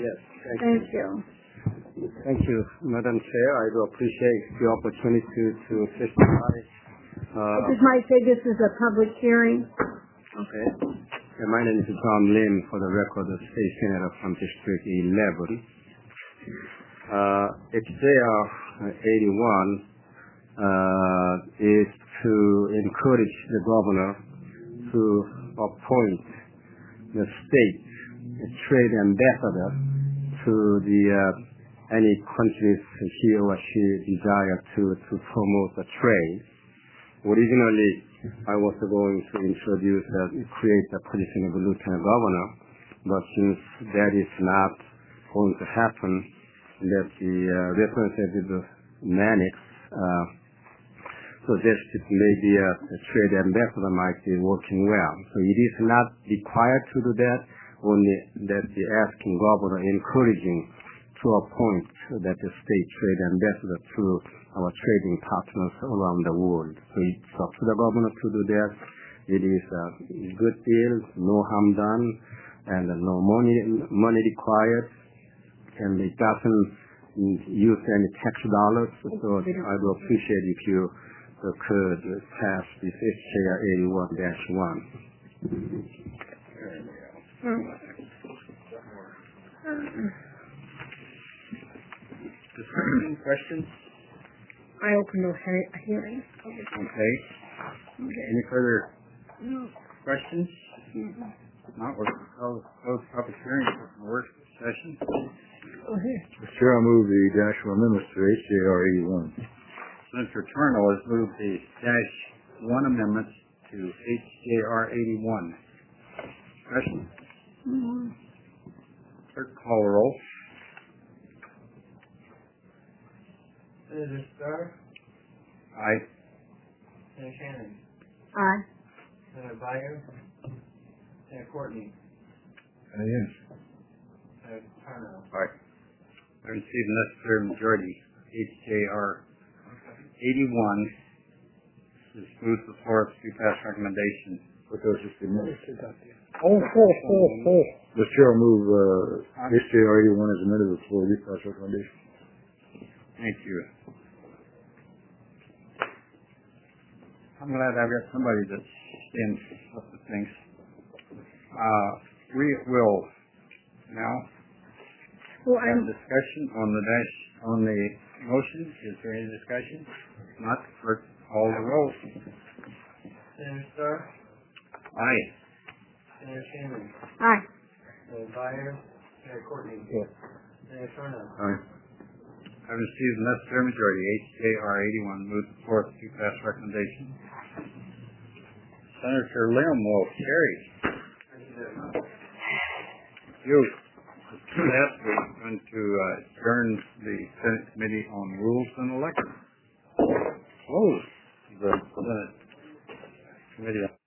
Yes. Thank you. Thank you, Madam Chair. I do appreciate the opportunity to testify. I just might say this is a public hearing. Okay. And my name is John Lim, for the record, the State Senator from District 11. HJR 81 is to encourage the governor to appoint the state trade ambassador to any countries he or she desire to promote the trade. Originally, I was going to introduce create the position of lieutenant governor, but since that is not going to happen, that the representative Mannix suggested maybe a trade ambassador might be working well. So it is not required to do that, only that the asking governor encouraging to appoint that the state trade ambassador to our trading partners around the world. So it's up to the governor to do that. It is a good deal, no harm done, and no money required, and it doesn't use any tax dollars. So I would appreciate if you could pass this HJR 81-1. Questions? I open the hearing. Okay. Any further questions? Not. We'll close public hearing for the work session. Mr. Chair, I move the dash 1 amendments to HJR 81. Senator Turner has moved the dash 1 amendments to HJR 81. Questions? Clerk, call the roll. Senator Starr? Aye. Senator Shannon? Aye. Senator Byer? Senator Courtney? Yes. Senator Turner? Aye. I received the necessary majority. HJR 81 is moved before to pass recommendation. What those just the minutes? Mr. Chair, I move HJR 81 as amended before we pass recommendation. Thank you. I'm glad I've got somebody that stands up to things. We will now have discussion on the motion. Is there any discussion? If not, clerk, call the roll. Senator Starr? Aye. Senator Shannon? Aye. Senator Byer? Senator Courtney? Yes. Senator Turner? Aye. I received the necessary majority. HJR 81 moved forth to pass recommendation. Senator Lim will carry. You. That we're going to adjourn the Senate Committee on Rules and Elections. Close the Senate Committee on